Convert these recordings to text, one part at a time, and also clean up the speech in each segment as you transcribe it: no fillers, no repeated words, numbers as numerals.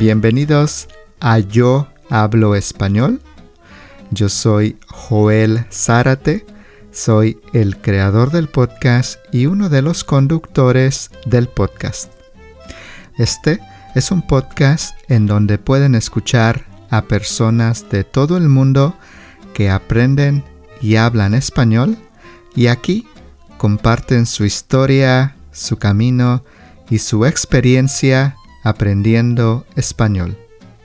Bienvenidos a Yo Hablo Español. Yo soy Joel Zárate, soy el creador del podcast y uno de los conductores del podcast. Este es un podcast en donde pueden escuchar a personas de todo el mundo que aprenden y hablan español y aquí comparten su historia, su camino y su experiencia aprendiendo español.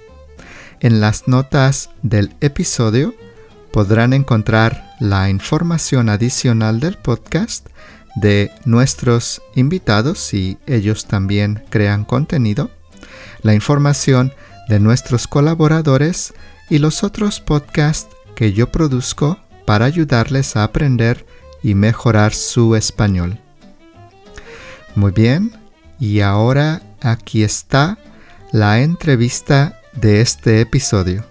En las notas del episodio podrán encontrar la información adicional del podcast de nuestros invitados si ellos también crean contenido, la información de nuestros colaboradores y los otros podcasts que yo produzco para ayudarles a aprender y mejorar su español. Muy bien, y ahora aquí está la entrevista de este episodio.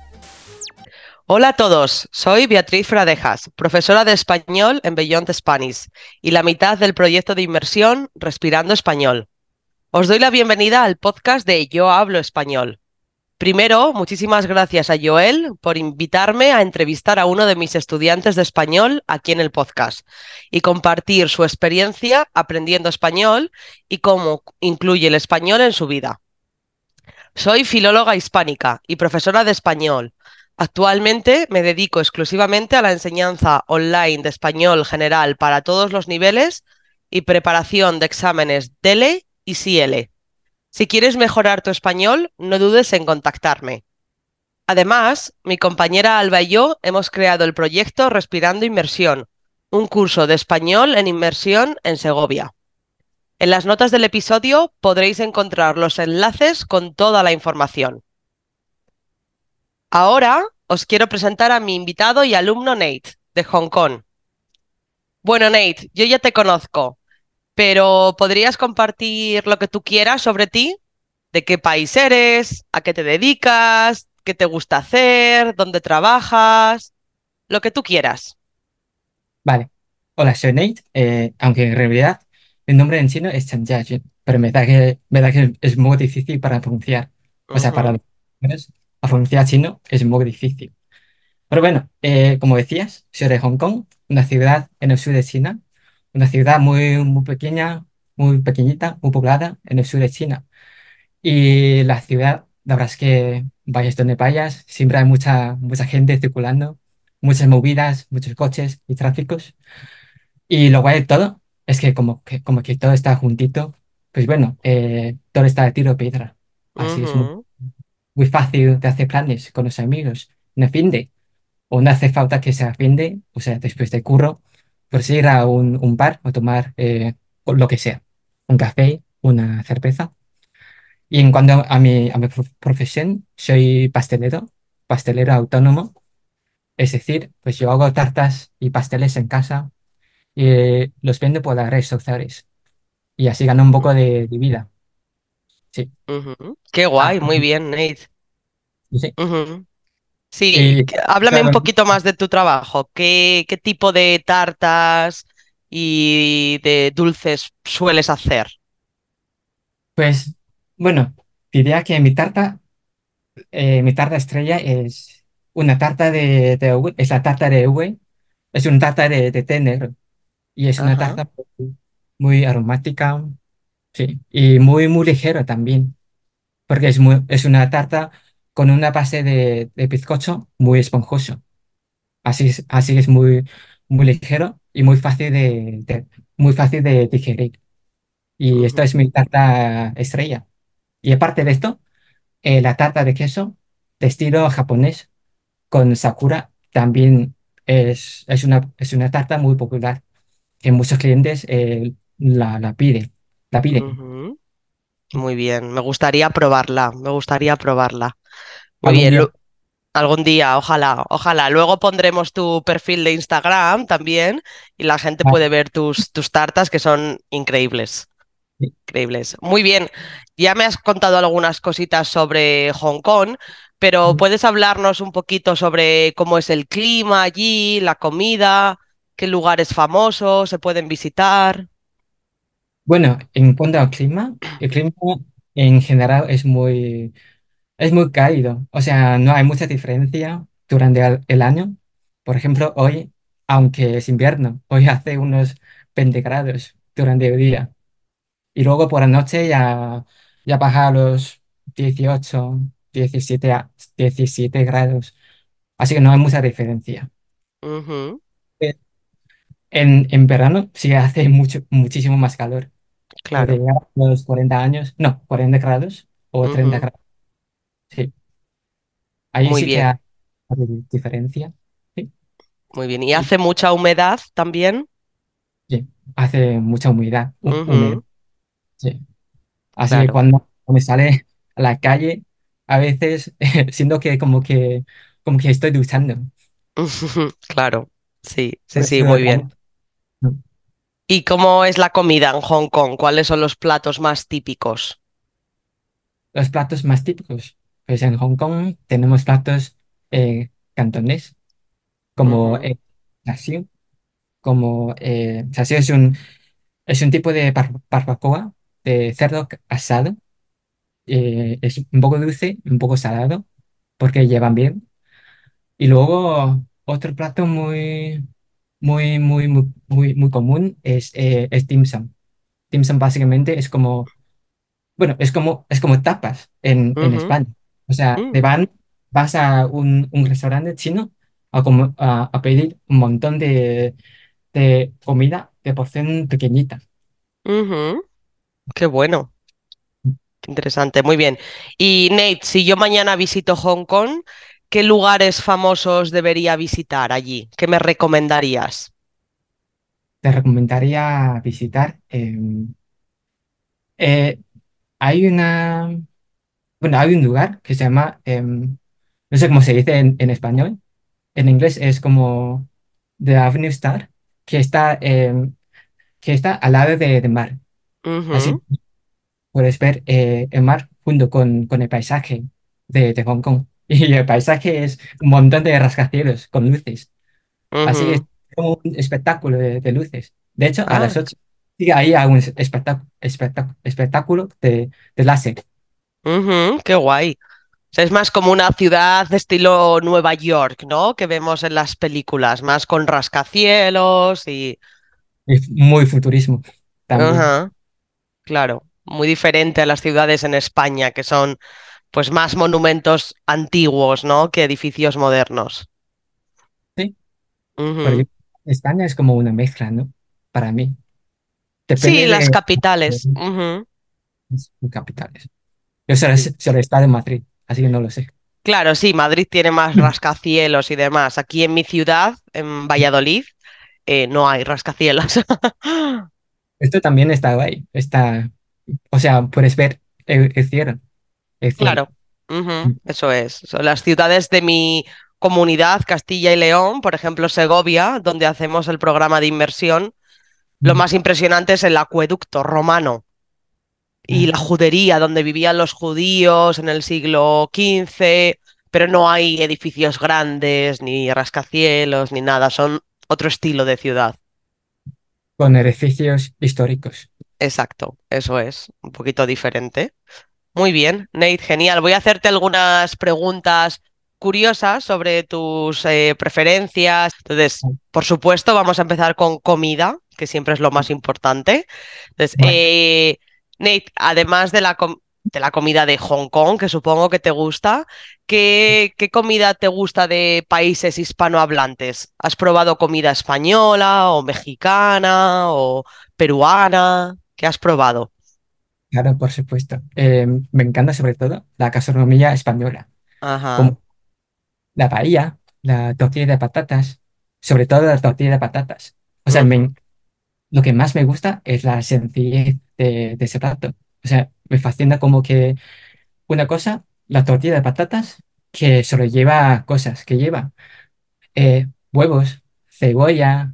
Hola a todos, soy Beatriz Fradejas, profesora de español en Beyond Spanish y la mitad del proyecto de inmersión Respirando Español. Os doy la bienvenida al podcast de Yo Hablo Español. Primero, muchísimas gracias a Joel por invitarme a entrevistar a uno de mis estudiantes de español aquí en el podcast y compartir su experiencia aprendiendo español y cómo incluye el español en su vida. Soy filóloga hispánica y profesora de español. Actualmente me dedico exclusivamente a la enseñanza online de español general para todos los niveles y preparación de exámenes DELE y SIELE. Si quieres mejorar tu español, no dudes en contactarme. Además, mi compañera Alba y yo hemos creado el proyecto Respirando Inmersión, un curso de español en inmersión en Segovia. En las notas del episodio podréis encontrar los enlaces con toda la información. Ahora os quiero presentar a mi invitado y alumno Nate, de Hong Kong. Bueno, Nate, yo ya te conozco, pero ¿podrías compartir lo que tú quieras sobre ti? ¿De qué país eres? ¿A qué te dedicas? ¿Qué te gusta hacer? ¿Dónde trabajas? Lo que tú quieras. Vale. Hola, soy Nate, aunque en realidad el nombre en chino es Chen Jiajun, pero me da que es muy difícil para pronunciar. O sea, para Ujú, los extranjeros, a pronunciar chino es muy difícil. Pero bueno, como decías, soy de Hong Kong, una ciudad en el sur de China, una ciudad muy pequeña, muy pequeñita, muy poblada en el sur de China. Y la ciudad, la verdad es que vayas donde vayas, siempre hay mucha gente circulando, muchas movidas, muchos coches y tráficos. Y lo guay de todo es que como que todo está juntito, pues bueno, todo está de tiro de piedra. Así es ujú, muy fácil de hacer planes con los amigos en el fin de, o no hace falta que sea fin de, o sea, después de curro, pues ir a un bar o tomar o lo que sea, un café, una cerveza. Y en cuanto a mi profesión, soy pastelero autónomo, es decir, pues yo hago tartas y pasteles en casa y los vendo por las redes sociales y así gano un poco de vida. Sí. ujú. Qué Ah, guay, muy bien, Nate. sí. Ujú. Sí, Y háblame un claro, poquito más de tu trabajo. ¿Qué tipo de tartas y de dulces sueles hacer? pues bueno, diría que mi tarta estrella es una tarta de uve, es la tarta de uve, es una tarta de té negro y es una Ajá. tarta muy aromática, sí, y muy ligera también, porque es una tarta con una base de bizcocho muy esponjoso. Así es muy ligero y muy fácil de digerir. Y esta Ujú, es mi tarta estrella. Y aparte de esto, la tarta de queso de estilo japonés con sakura también es una tarta muy popular que muchos clientes la piden. La piden. ujú. Muy bien, me gustaría probarla, me gustaría probarla. Muy Algún bien, día. algún día, ojalá, ojalá. Luego pondremos tu perfil de Instagram también y la gente Ah, puede ver tus tartas que son increíbles, sí. increíbles. Muy bien, ya me has contado algunas cositas sobre Hong Kong, pero ¿puedes hablarnos un poquito sobre cómo es el clima allí, la comida, qué lugares famosos se pueden visitar? Bueno, en cuanto al clima, el clima en general es Es muy cálido, o sea, no hay mucha diferencia durante el año. Por ejemplo, hoy, aunque es invierno, hoy hace unos 20 grados durante el día. Y luego por la noche ya baja a los 18, 17, 17 grados. Así que no hay mucha diferencia. Ujú, Eh, en verano sí hace muchísimo más calor. Puede claro. llegar a los 40 años, no, 40 grados o 30 Ujú, grados. Sí, ahí muy sí que hay bien, diferencia. Sí, muy bien. ¿Y y hace mucha humedad también? sí, hace mucha humedad, humedad. Ujú, Sí. Así que claro. cuando me sale a la calle, a veces siento que como que estoy duchando. Claro. Sí, sí, Por sí, eso muy bien. ¿Y cómo es la comida en Hong Kong? ¿Cuáles son los platos más típicos? los platos más típicos. Pues en Hong Kong tenemos platos cantonés, como Ujú, char siu, como char siu es un tipo de barbacoa de cerdo asado. Es un poco dulce, un poco salado, porque llevan bien. Y luego otro plato muy común es dim sum. Dim sum básicamente es como, bueno, es como tapas en ujú, España. O sea, mm, vas a un restaurante chino a pedir un montón de comida de porción pequeñita. ujú. Qué bueno, qué interesante, muy bien. Y Nate, si yo mañana visito Hong Kong, ¿qué lugares famosos debería visitar allí? ¿Qué me recomendarías? Te recomendaría visitar. Eh, hay bueno, hay un lugar que se llama, no sé cómo se dice en español. En inglés es como The Avenue Star, que está al lado de mar. Así Ujú, puedes ver el mar junto con el paisaje de Hong Kong. Y el paisaje es un montón de rascacielos con luces. Así es ujú. como un espectáculo de luces. De hecho, a las Ah, 8 sí, ahí hay un espectáculo de láser. ujú, qué guay. O sea, es más como una ciudad de estilo Nueva York, ¿no? Que vemos en las películas, más con rascacielos y... Es muy futurismo también. Ajá, claro, muy diferente a las ciudades en España, que son pues más monumentos antiguos, ¿no? Que edificios modernos. Sí, pero Ujú. España es como una mezcla, ¿no? Para mí. Sí, Depende las de capitales. Ujú. sus capitales. Yo Sí. solo está de Madrid, así que no lo sé. Claro, sí, Madrid tiene más rascacielos y demás. Aquí en mi ciudad, en Valladolid, no hay rascacielos. Esto también está ahí. O sea, puedes ver el cielo. Claro, ujú, eso es. Son las ciudades de mi comunidad, Castilla y León, por ejemplo, Segovia, donde hacemos el programa de inmersión. Lo Mm. más impresionante es el acueducto romano y Ah, la judería, donde vivían los judíos en el siglo XV, pero no hay edificios grandes, ni rascacielos, ni nada. Son otro estilo de ciudad. con edificios históricos. Exacto, eso es, un poquito diferente. Muy bien, Nate, genial. Voy a hacerte algunas preguntas curiosas sobre tus preferencias. Entonces, por supuesto, vamos a empezar con comida, que siempre es lo más importante. Entonces, Vale. Nate, además de de la comida de Hong Kong, que supongo que te gusta, ¿qué comida te gusta de países hispanohablantes? ¿Has probado comida española o mexicana o peruana? ¿Qué has probado? Claro, por supuesto. Me encanta sobre todo la gastronomía española, Ajá. como la paella, la tortilla de patatas, sobre todo la tortilla de patatas. O sea, Ujú, lo que más me gusta es la sencillez de ese plato. O sea, me fascina como que una cosa, la tortilla de patatas, que solo lleva cosas, que lleva huevos, cebolla,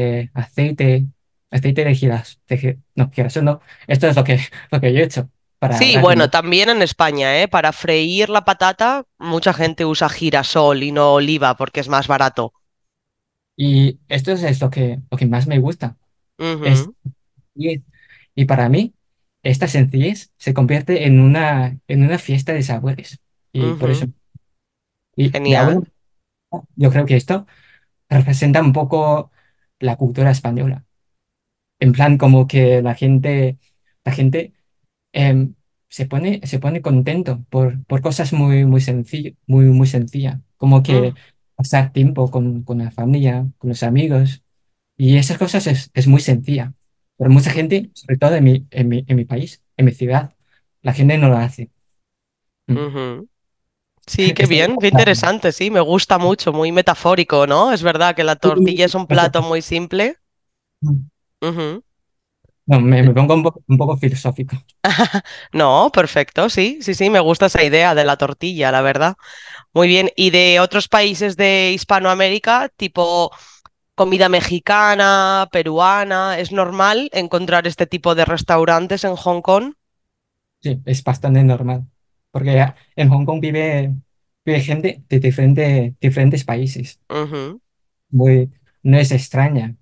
aceite de no, girasol no. Esto es lo que yo he hecho para sí, ahorrar bueno, dinero. también en España, ¿eh? Para freír la patata, mucha gente usa girasol y no oliva porque es más barato. Y esto es lo que más me gusta. Es, Ujú, y, y para mí, esta sencillez se convierte en una fiesta de sabores. y por eso. Ujú. Y Genial. aún yo creo que esto representa un poco la cultura española. En plan, como que la gente se pone contento por cosas muy sencillas, como Mm, que pasar tiempo con la familia, con los amigos, y esas cosas es muy sencilla. Pero mucha mm, gente, sobre todo en mi país, en mi ciudad, la gente no lo hace. Mm. ujú. Sí, qué Esto bien, qué claro. interesante, sí, me gusta mucho, muy metafórico, ¿no? Es verdad que la tortilla es un plato muy simple. Ujú. No, me pongo un poco filosófico. No, perfecto, sí, sí, sí, me gusta esa idea de la tortilla, la verdad. Muy bien. ¿Y de otros países de Hispanoamérica, tipo comida mexicana, peruana, es normal encontrar este tipo de restaurantes en Hong Kong? Sí, es bastante normal. Porque en Hong Kong vive gente de diferentes países. Ujú. No es extraña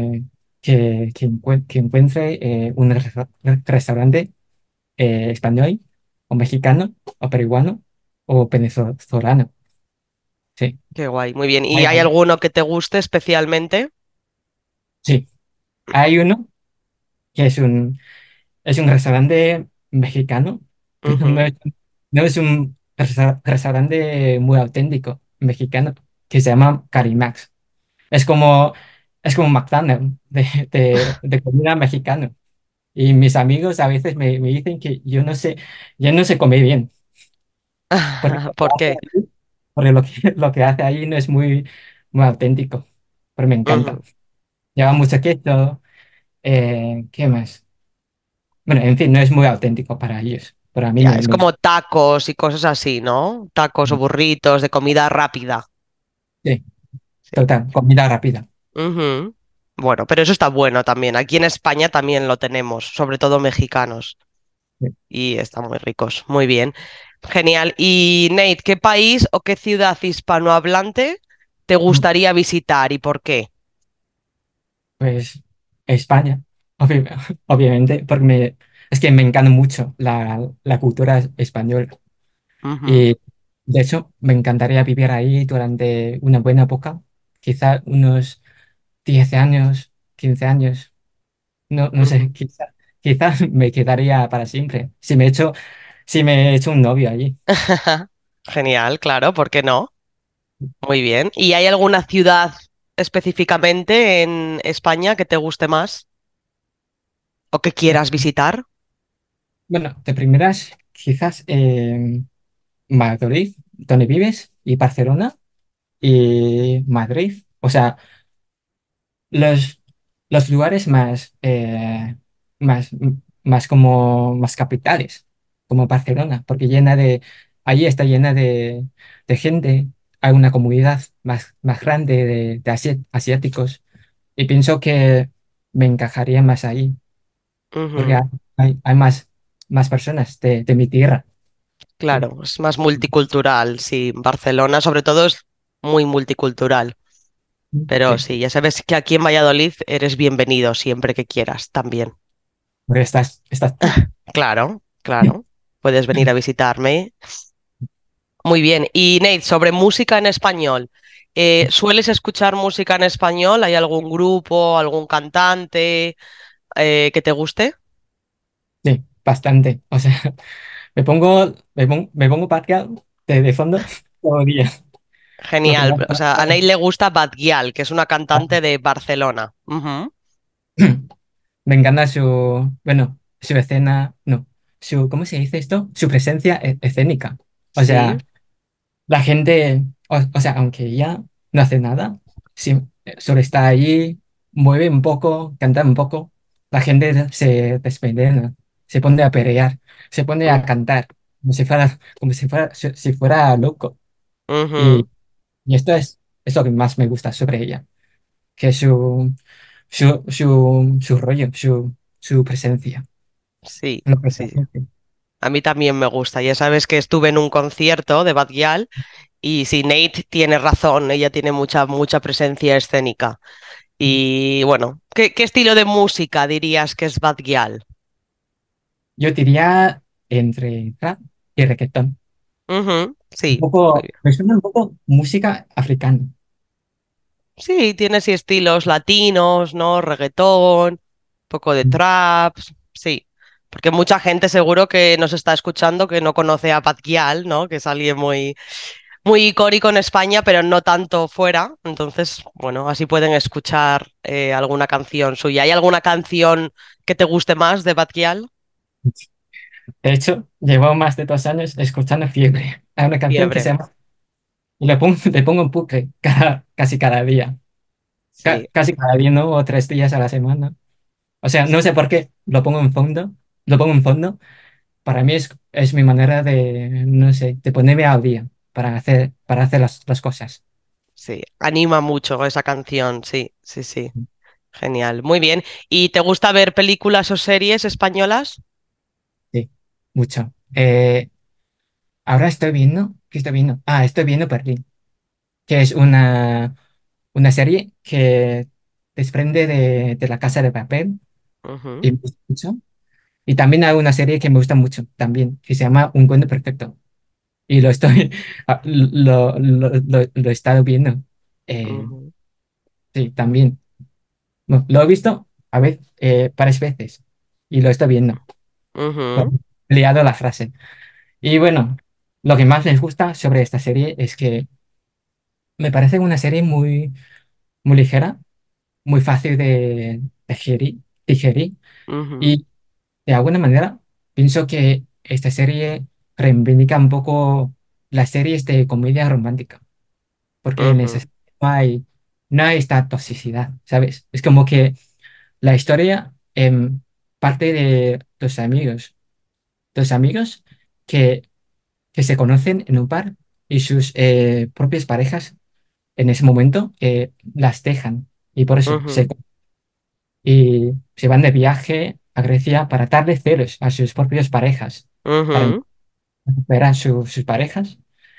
que encuentre un restaurante español o mexicano o peruano o venezolano. Sí, Qué guay, muy bien. ¿Y hay, hay alguno que te guste especialmente? sí, hay uno que es un restaurante mexicano, pero no Ujú. es, no es un restaurante muy auténtico mexicano que se llama Carimax. Es como, es como un McDonald's de comida mexicana. Y mis amigos a veces me dicen que yo no sé comer bien, porque lo que ¿Por hace qué? ahí, porque lo que hace ahí no es muy auténtico, pero me encanta. Ujú. Lleva mucho queso, ¿qué más? Bueno, en fin, no es muy auténtico para ellos, pero a mí Ya, me, es me gusta. como tacos y cosas así, ¿no? Tacos o burritos de comida rápida. Sí, Sí. total, comida rápida. Ujú. Bueno, pero eso está bueno también. Aquí en España también lo tenemos, sobre todo mexicanos. Sí. Y están muy ricos. Muy bien. Genial. Y Nate, ¿qué país o qué ciudad hispanohablante te Mm, gustaría visitar y por qué? Pues España, obviamente, porque es que me encanta mucho la cultura española. Ujú, Y de hecho, me encantaría vivir ahí durante una buena época, quizá unos 10 años, 15 años, no ujú. sé, quizá me quedaría para siempre, si me he hecho un novio allí. Genial, claro, ¿por qué no? Muy bien. ¿Y hay alguna ciudad específicamente en España que te guste más o que Eh, quieras visitar? Bueno, de primeras, quizás Madrid, donde vives, y Barcelona, y Madrid. O sea, los, los lugares más, más capitales, como Barcelona, porque allí está llena de gente, hay una comunidad más grande de asiáticos, y pienso que me encajaría más ahí, porque Ujú. hay más personas de mi tierra. Sí, Claro, es más multicultural, sí. Barcelona, sobre todo, es muy multicultural. Pero sí, sí, ya sabes que aquí en Valladolid eres bienvenido siempre que quieras también. porque estás tú. Claro, claro. Puedes venir a visitarme. Muy bien. Y Nate, sobre música en español. ¿Sueles escuchar música en español? ¿Hay algún grupo, algún cantante que te guste? Sí, bastante. O sea, me pongo Batgirl de fondo todo el día. Porque Genial. O sea, a Nate le gusta Badgial, que es una cantante de Barcelona. Ujú. me encanta su escena, no, ¿cómo se dice esto? Su presencia escénica. O Sí. sea, la gente, o sea, aunque ella no hace nada, sí, solo está allí, mueve un poco, canta un poco, la gente se despedena, se pone a pelear, se pone a Mm, cantar, como si fuera loco. ujú. Y, y esto es lo que más me gusta sobre ella, que es su rollo, su presencia. Sí, Lo sí. presente. A mí también me gusta. Ya sabes que estuve en un concierto de Badgial y sí, Nate tiene razón, ella tiene mucha, mucha presencia escénica. Y bueno, ¿qué estilo de música dirías que es Badgial? Yo diría entre rap y reggaetón. Un Sí, muy poco, bien. me suena un poco música africana. Sí, tiene sí estilos latinos, ¿no? Reggaetón, un poco de trap, sí. Porque mucha gente seguro que nos está escuchando que no conoce a Bad Gyal, ¿no? Que es alguien muy icónico en España, pero no tanto fuera. Entonces, bueno, así pueden escuchar alguna canción suya. ¿Hay alguna canción que te guste más de Bad Gyal? De hecho, llevo más de 2 años escuchando Fiebre. Hay una canción que se Fiebre. llama, y le pongo un bucle casi cada día. Sí, Casi cada día, ¿no? O 3 días a la semana. O sea, no sé sí, por qué, lo pongo en fondo. Para mí es mi manera de, no sé, de ponerme al día para hacer las cosas. sí. Anima mucho esa canción, sí, sí, sí. Genial, muy bien. ¿Y te gusta ver películas o series españolas? Sí, mucho. Ahora estoy viendo, ¿qué estoy viendo? Ah, estoy viendo Berlín, que es una serie que desprende de La Casa de Papel Ujú, y me gusta mucho. Y también hay una serie que me gusta mucho también, que se llama Un Cuento Perfecto. Y lo estoy, lo he estado viendo. Eh, ujú, sí, también. No, lo he visto a veces, varias veces y lo estoy viendo. ujú, He liado la frase. Y bueno, lo que más me gusta sobre esta serie es que me parece una serie muy ligera, muy fácil de digerir ujú, y de alguna manera pienso que esta serie reivindica un poco las series de comedia romántica, porque en esa ujú, serie no hay esta toxicidad, ¿sabes? Es como que la historia parte de dos amigos que, que se conocen en un bar y sus propias parejas en ese momento las dejan y por eso ujú, y se van de viaje a Grecia para darle celos a sus propias parejas, para ujú, recuperar sus parejas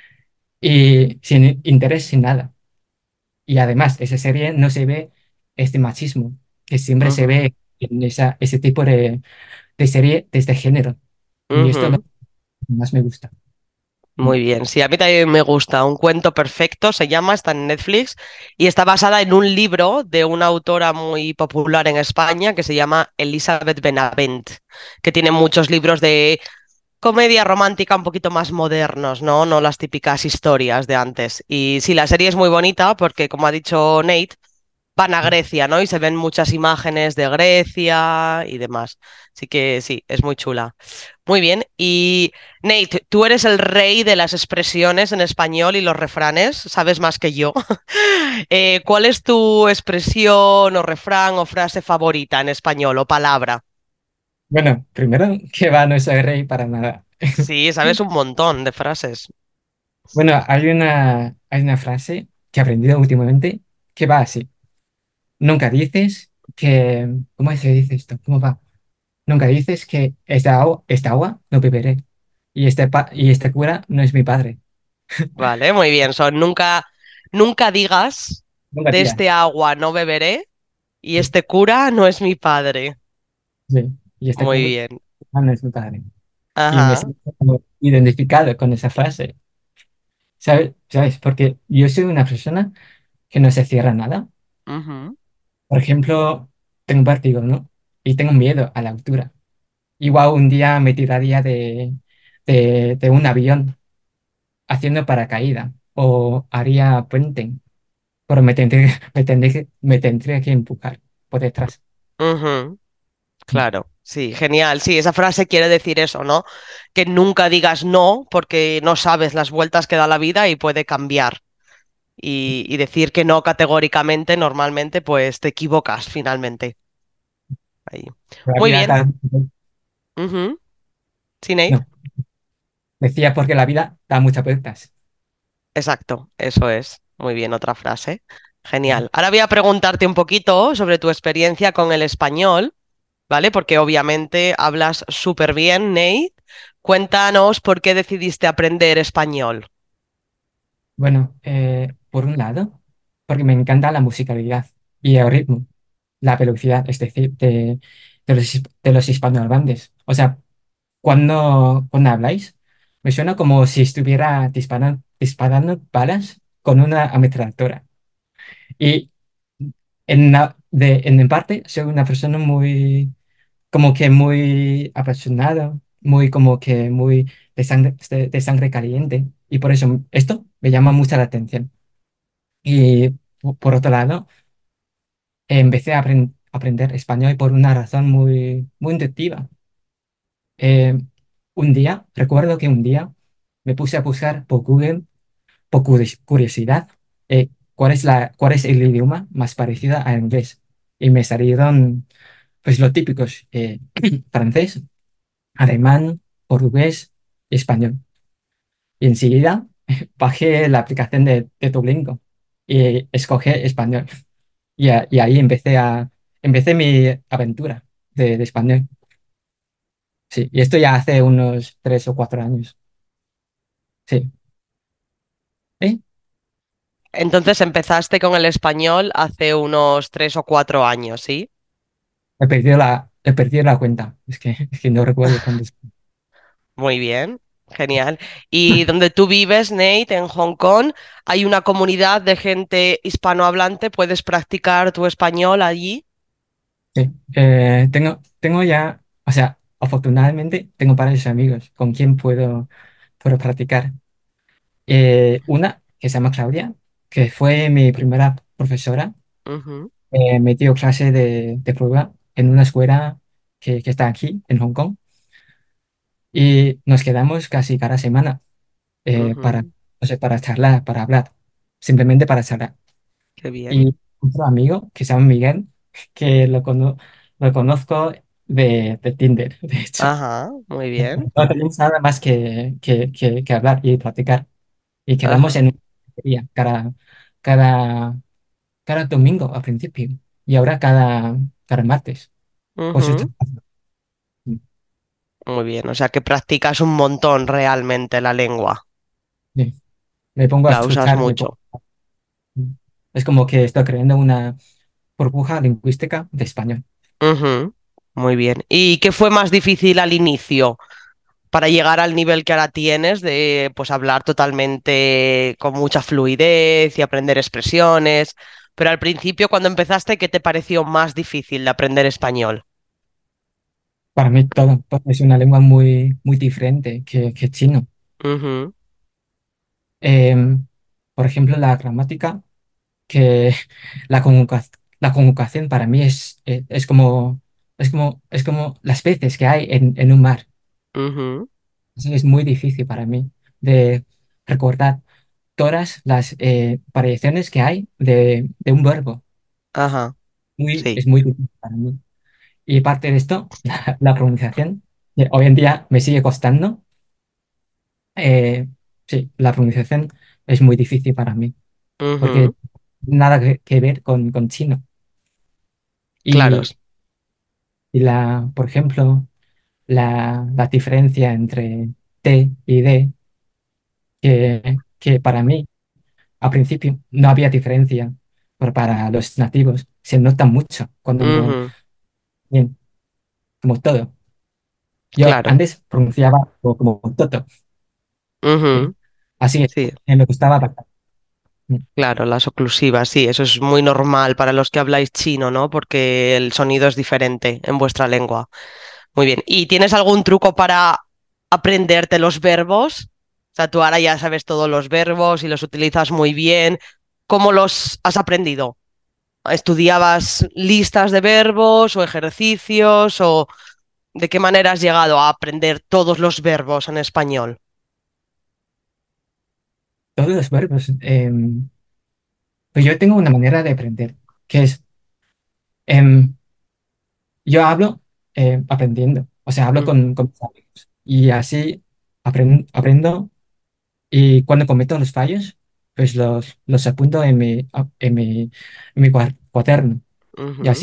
y sin interés, sin nada. Y además, esa serie no se ve este machismo que siempre se ujú, ve en ese tipo de serie de este género. Y esto es lo ujú. que más me gusta. Mm. Muy bien, sí, a mí también me gusta. Un cuento perfecto se llama, está en Netflix y está basada en un libro de una autora muy popular en España que se llama Elizabeth Benavent, que tiene muchos libros de comedia romántica un poquito más modernos, ¿no? No las típicas historias de antes. Y sí, la serie es muy bonita porque, como ha dicho Nate, van a Grecia, ¿no? Y se ven muchas imágenes de Grecia y demás. Así que sí, es muy chula. Muy bien. Y Nate, tú eres el rey de las expresiones en español y los refranes, sabes más que yo. ¿Cuál es tu expresión o refrán o frase favorita en español o palabra? Bueno, primero que va, no soy rey para nada. Sí, sabes un montón de frases. Bueno, hay una frase que he aprendido últimamente que va así. Nunca dices que, ¿cómo se dice esto? ¿Cómo va? Nunca dices que esta agua no beberé y y este cura no es mi padre. Vale, muy bien. Son nunca digas Nunca de este digas. agua no beberé y Sí, este cura no es mi padre. sí, y este Muy cura bien. no es mi padre. Y me Ajá. siento como identificado con esa frase. ¿Sabes? ¿Sabes? Porque yo soy una persona que no se cierra a nada. Ujú, Por ejemplo, tengo vértigo, ¿no? Y tengo miedo a la altura. Igual un día me tiraría de un avión haciendo paracaídas o haría puente, pero me tendría que empujar por detrás. ujú. Claro, sí, genial. Sí, esa frase quiere decir eso, ¿no? Que nunca digas no porque no sabes las vueltas que da la vida y puede cambiar. Y decir que no categóricamente, normalmente, pues te equivocas finalmente. Ahí. La Muy vida bien. da, Ujú. Sí, Nate. no, decía porque la vida da muchas vueltas. Exacto, eso es. Muy bien, otra frase. Genial. Ahora voy a preguntarte un poquito sobre tu experiencia con el español, ¿vale? Porque obviamente hablas súper bien, Nate. Cuéntanos por qué decidiste aprender español. Bueno, por un lado, porque me encanta la musicalidad y el ritmo, la velocidad, es decir, de los hispanohablantes. O sea, cuando habláis. Me suena como si estuviera disparando balas con una ametralladora. Y en parte soy una persona muy, como que muy apasionada, muy como que muy de sangre caliente. Y por eso esto me llama mucho la atención. Y por otro lado, empecé a aprender español por una razón muy intuitiva. Eh, recuerdo que un día me puse a buscar por Google, por curiosidad, cuál es el idioma más parecido a inglés. Y me salieron pues los típicos, francés, alemán, portugués y español. Y enseguida bajé la aplicación de Duolingo y escogí español. Y ahí empecé mi aventura de español. Sí, y esto ya hace unos 3 o 4 años. Sí. ¿Eh? Entonces empezaste con el español hace unos 3 o 4 años, ¿sí? He perdido la cuenta. Es que no recuerdo cuántos. Muy bien, genial. Y donde tú vives, Nate, en Hong Kong, hay una comunidad de gente hispanohablante. ¿Puedes practicar tu español allí? Sí. Tengo ya, o sea, afortunadamente tengo varios amigos con quien puedo practicar. Una que se llama Claudia, que fue mi primera profesora, Ujú, me dio clase de prueba en una escuela que está aquí, en Hong Kong, y nos quedamos casi cada semana para, ujú. o sea, para charlar, para hablar, simplemente para charlar. Qué bien. Y otro amigo que se llama Miguel, que lo conozco de Tinder, de hecho. Ajá, muy bien. No tenemos nada más que hablar y practicar. Y quedamos Ajá. en una día cada, cada domingo al principio. Y ahora cada martes. Pues esto, Ujú. Muy bien. O sea que practicas un montón realmente la lengua. sí, me pongo a La usas escuchar, mucho. es como que estoy creando una burbuja lingüística de español. Ujú. Muy bien. ¿Y qué fue más difícil al inicio para llegar al nivel que ahora tienes de pues hablar totalmente con mucha fluidez y aprender expresiones? Pero al principio, cuando empezaste, ¿qué te pareció más difícil de aprender español? Para mí todo, porque es una lengua muy diferente que chino. Ujú, Em, por ejemplo, la gramática, que la conjugación para mí es como las peces que hay en un mar. ujú. Así es muy difícil para mí de recordar todas las variaciones que hay de un verbo. Ajá, Es sí. muy difícil para mí. Y parte de esto, la pronunciación, que hoy en día me sigue costando. Sí, la pronunciación es muy difícil para mí, porque Ujú, nada que ver con chino. claro. Y, por ejemplo, la diferencia entre T y D, que para mí al principio no había diferencia, pero para los nativos se nota mucho cuando uno, Ujú, bien, como todo. Yo claro. antes pronunciaba como toto, ¿sí? Ujú, Así que sí. me gustaba bastante. Claro, las oclusivas, sí, eso es muy normal para los que habláis chino, ¿no? Porque el sonido es diferente en vuestra lengua. Muy bien. ¿Y tienes algún truco para aprenderte los verbos? O sea, tú ahora ya sabes todos los verbos y los utilizas muy bien. ¿Cómo los has aprendido? ¿Estudiabas listas de verbos o ejercicios o de qué manera has llegado a aprender todos los verbos en español? Todos los verbos. Pues yo tengo una manera de aprender, que es, em, yo hablo aprendiendo, o sea, hablo Mm, con mis amigos y así aprendo y cuando cometo los fallos, pues los apunto en mi cuaderno y ujú, así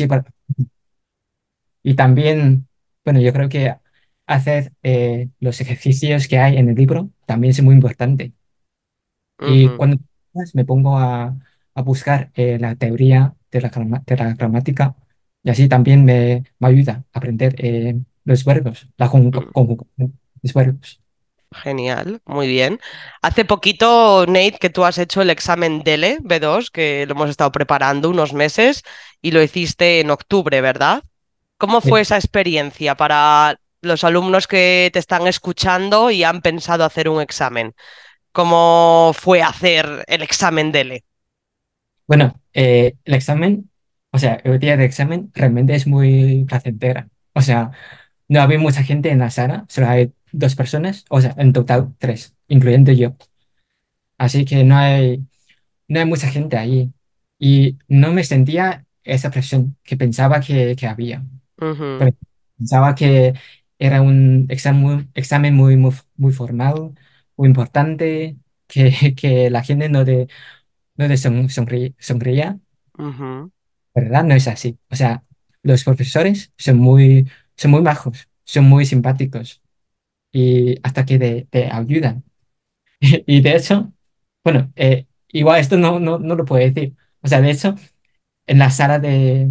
y también, bueno, yo creo que hacer los ejercicios que hay en el libro también es muy importante. Y ujú, cuando me pongo a buscar la teoría de la gramática y así también me ayuda a aprender los verbos, la mm. conjugación de los verbos. Genial, muy bien. Hace poquito, Nate, que tú has hecho el examen DELE B2, que lo hemos estado preparando unos meses y lo hiciste en octubre, ¿verdad? ¿Cómo fue Sí. esa experiencia para los alumnos que te están escuchando y han pensado hacer un examen? ¿Cómo fue hacer el examen DELE? Bueno, el examen, o sea, el día de examen realmente es muy placentera. O sea, no había mucha gente en la sala, solo hay dos personas, o sea, en total tres, incluyendo yo. Así que no hay mucha gente ahí. Y no me sentía esa presión que pensaba que había. Ujú, Pero pensaba que era un examen muy formal, muy importante, que la gente no te sonreía. ujú, ¿Verdad? No es así. O sea, los profesores son muy majos, son muy simpáticos y hasta que te ayudan. Y de hecho, bueno, igual esto no lo puedo decir. O sea, de hecho, en la sala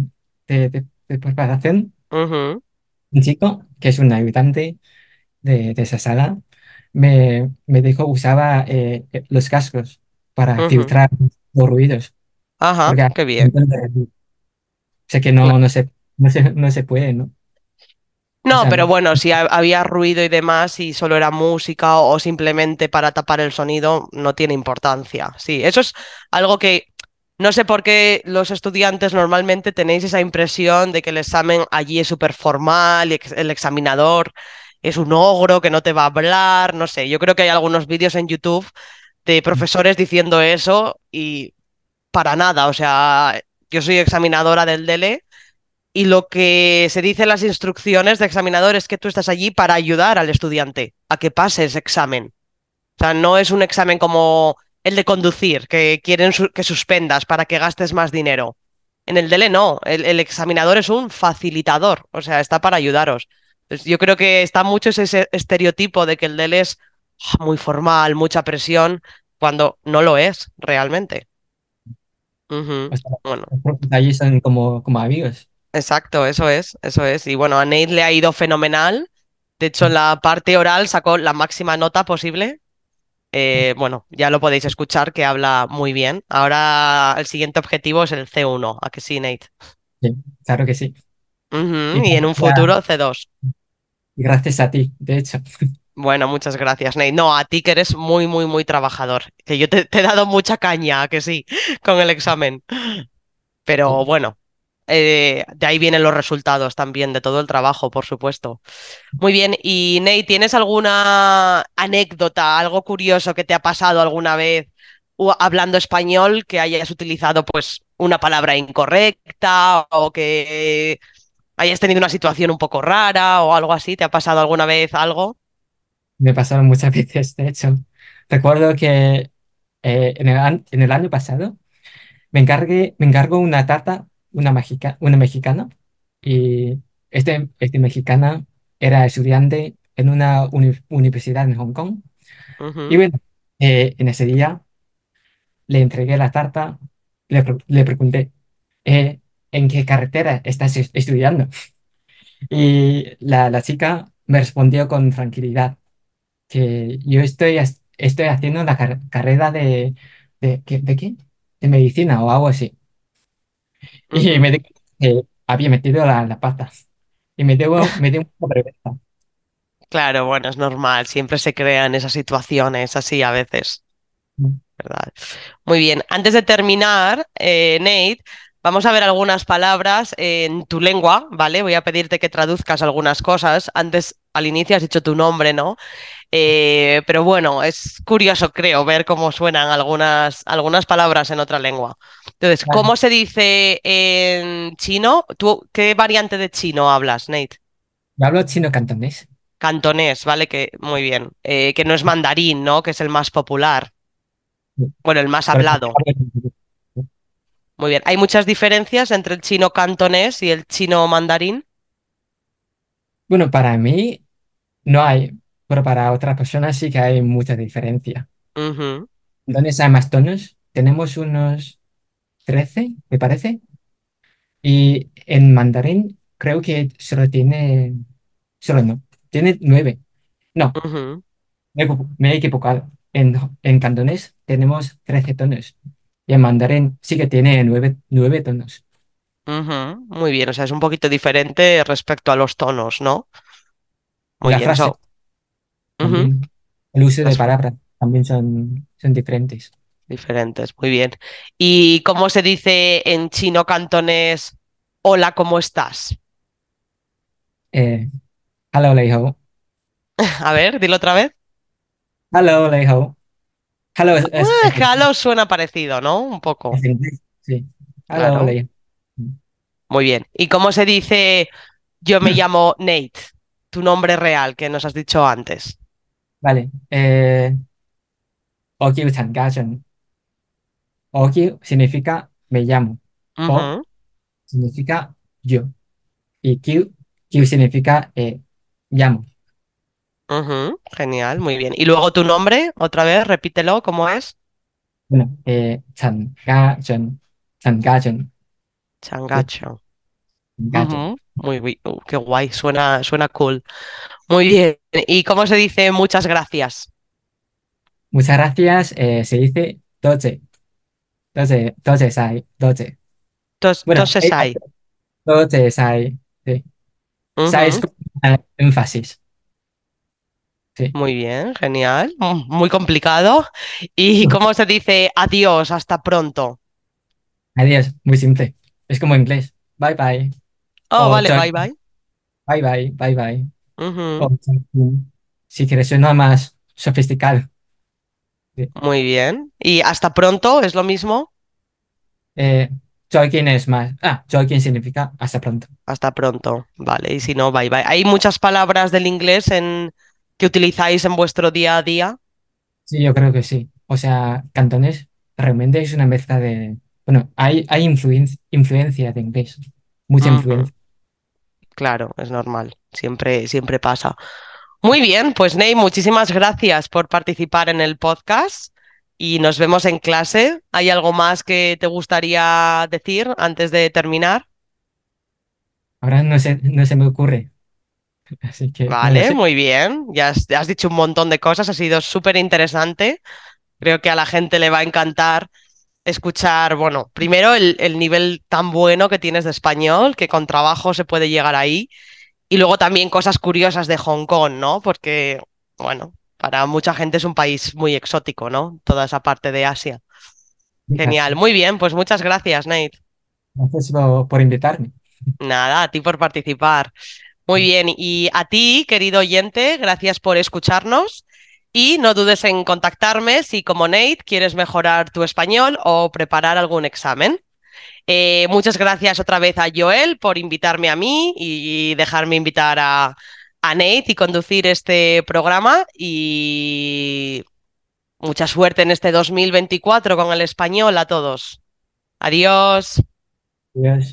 de preparación, ujú, un chico, que es un ayudante de esa sala, me dijo usaba los cascos para ujú. filtrar los ruidos, Ajá, porque hay qué un bien. montón de ruido. Sé que Cla- no se puede, ¿no? No, pero Usarlo. bueno, si había ruido y demás y solo era música o simplemente para tapar el sonido, no tiene importancia. Sí, eso es algo que no sé por qué los estudiantes normalmente tenéis esa impresión de que el examen allí es súper formal y el examinador es un ogro que no te va a hablar, no sé. Yo creo que hay algunos vídeos en YouTube de profesores diciendo eso y para nada. O sea, yo soy examinadora del DELE y lo que se dice en las instrucciones de examinador es que tú estás allí para ayudar al estudiante a que pase ese examen. O sea, no es un examen como el de conducir, que quieren que suspendas para que gastes más dinero. En el DELE no, el examinador es un facilitador, o sea, está para ayudaros. Entonces, yo creo que está mucho ese estereotipo de que el DELE es muy formal, mucha presión, cuando no lo es realmente. Ujú. O sea, Bueno, los profes allí son como amigos. exacto, eso es, eso es. Y bueno, a Nate le ha ido fenomenal. De hecho, en la parte oral sacó la máxima nota posible. Bueno, ya lo podéis escuchar que habla muy bien. Ahora el siguiente objetivo es el C1, ¿a que sí, Nate? Sí, claro que sí. Ujú, Y y en un futuro C2. gracias a ti, de hecho. Bueno, muchas gracias, Nate. No, a ti que eres muy, muy, muy trabajador. Que yo te he dado mucha caña, ¿a que sí? Con el examen. Pero Sí. bueno, de ahí vienen los resultados también, de todo el trabajo, por supuesto. Muy bien, y Ney, ¿tienes alguna anécdota, algo curioso que te ha pasado alguna vez hablando español que hayas utilizado pues una palabra incorrecta o que hayas tenido una situación un poco rara o algo así? ¿Te ha pasado alguna vez algo? Me pasaron muchas veces, de hecho. Recuerdo que en el año pasado me encargo una tarta, una mexicana, y este mexicana era estudiante en una universidad en Hong Kong. Y Ujú, bueno, en ese día le entregué la tarta, le pregunté, eh, ¿en qué carretera estás estudiando? Y la chica me respondió con tranquilidad que yo estoy haciendo la carrera ¿de qué? De medicina o algo así. Y me ujú. dijo que había metido la pata. Y me dio un poco de vergüenza. Claro, bueno, es normal, siempre se crean esas situaciones así a veces. ¿Verdad? Muy bien, antes de terminar, Nate, vamos a ver algunas palabras en tu lengua, ¿vale? Voy a pedirte que traduzcas algunas cosas. Antes, al inicio, has dicho tu nombre, ¿no? Pero bueno, es curioso, creo, ver cómo suenan algunas palabras en otra lengua. Entonces, Vale. ¿cómo se dice en chino? ¿Tú qué variante de chino hablas, Nate? Yo hablo chino cantonés. Cantonés, ¿vale? Que muy bien. Que no es mandarín, ¿no? Que es el más popular. Bueno, el más Pero hablado. Muy bien. ¿Hay muchas diferencias entre el chino cantonés y el chino mandarín? bueno, para mí no hay, pero para otras personas sí que hay mucha diferencia. Ujú, ¿Dónde hay más tonos? Tenemos unos 13 me parece. Y en mandarín creo que solo no, tiene 9. No, ujú. me he equivocado. En cantonés tenemos 13 tonos y en mandarín sí que tiene nueve tonos. Ujú, muy bien, o sea, es un poquito diferente respecto a los tonos, ¿no? Y Muy la bien, frase eso. Ujú, también, el uso de las palabras también son diferentes. diferentes, muy bien. ¿Y cómo se dice en chino cantonés, hola, ¿cómo estás? Eh, Hello, Lei Hou. A ver, dilo otra vez. Hello, Lei Hou. Hello Hello suena parecido, ¿no? Un poco, es inglés, sí. Hello, claro. Lei Muy bien. ¿Y cómo se dice yo me llamo Nate? Tu nombre real que nos has dicho antes. Vale. Okiu Changachen. Okiu significa me llamo. O Ujú, significa yo. Y Q significa llamo. ujú, genial, muy bien. ¿Y luego tu nombre? Otra vez, repítelo, ¿cómo es? Bueno, Changachen. Changachen. Sí, Changacho. Changachen. Ujú, qué guay, suena cool. Muy bien. ¿Y cómo se dice muchas gracias? Muchas gracias. Se dice doce. Doce sai. Doce. Bueno, Entonces hay. doce sai. Sí. Sai es Ujú, como énfasis. Sí. muy bien, genial. Muy complicado. ¿Y cómo se dice adiós, hasta pronto? Adiós. Muy simple. Es como inglés. Bye bye. Oh, O vale, chao. bye bye. Bye bye. Bye bye. Ujú, O si quieres suena más sofisticado. Sí. muy bien. ¿Y hasta pronto es lo mismo? Eh, Joaquín es más. Joaquín significa hasta pronto. Hasta pronto, vale. Y si no, bye bye. ¿Hay muchas palabras del inglés que utilizáis en vuestro día a día? Sí, yo creo que sí. O sea, cantonés realmente es una mezcla de. Bueno, hay influencia de inglés. Mucha Ujú, influencia. claro, es normal. Siempre pasa. Muy bien, pues Ney, muchísimas gracias por participar en el podcast y nos vemos en clase. ¿Hay algo más que te gustaría decir antes de terminar? Ahora no se me ocurre. Así que no lo Vale, sé. muy bien. Ya has dicho un montón de cosas, ha sido súper interesante. Creo que a la gente le va a encantar escuchar, bueno, primero el nivel tan bueno que tienes de español, que con trabajo se puede llegar ahí, y luego también cosas curiosas de Hong Kong, ¿no? Porque, bueno, para mucha gente es un país muy exótico, ¿no? Toda esa parte de Asia. Genial, Gracias. muy bien, pues muchas gracias, Nate. Gracias por invitarme. Nada, a ti por participar. Muy bien, y a ti, querido oyente, gracias por escucharnos y no dudes en contactarme si como Nate quieres mejorar tu español o preparar algún examen. Muchas gracias otra vez a Joel por invitarme a mí y dejarme invitar a Nate y conducir este programa y mucha suerte en este 2024 con el español a todos. Adiós. Adiós.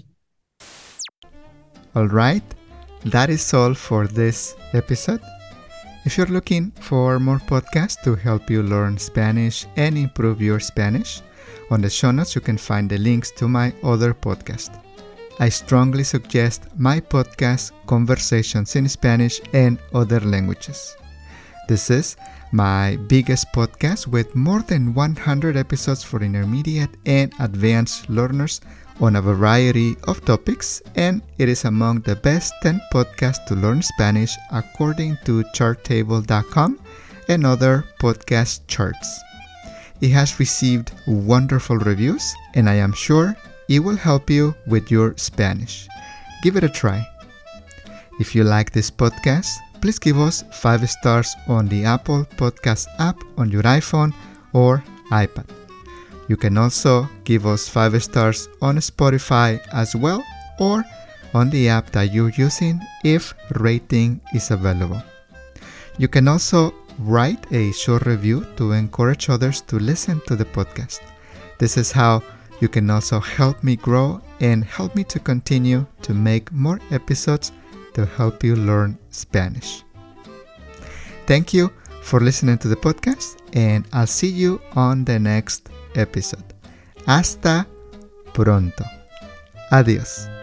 All right, that is all for this episode. If you're looking for more podcasts to help you learn Spanish and improve your Spanish, on the show notes you can find the links to my other podcast. I strongly suggest my podcast, Conversations in Spanish and Other Languages. This is my biggest podcast with more than 100 episodes for intermediate and advanced learners on a variety of topics, and it is among the best 10 podcasts to learn Spanish according to charttable.com and other podcast charts. It has received wonderful reviews, and I am sure it will help you with your Spanish. Give it a try. If you like this podcast, please give us 5 stars on the Apple Podcast app on your iPhone or iPad. You can also give us 5 stars on Spotify as well, or on the app that you're using if rating is available. You can also write a short review to encourage others to listen to the podcast. This is how you can also help me grow and help me to continue to make more episodes to help you learn Spanish. Thank you for listening to the podcast, and I'll see you on the next episode. Hasta pronto. Adiós.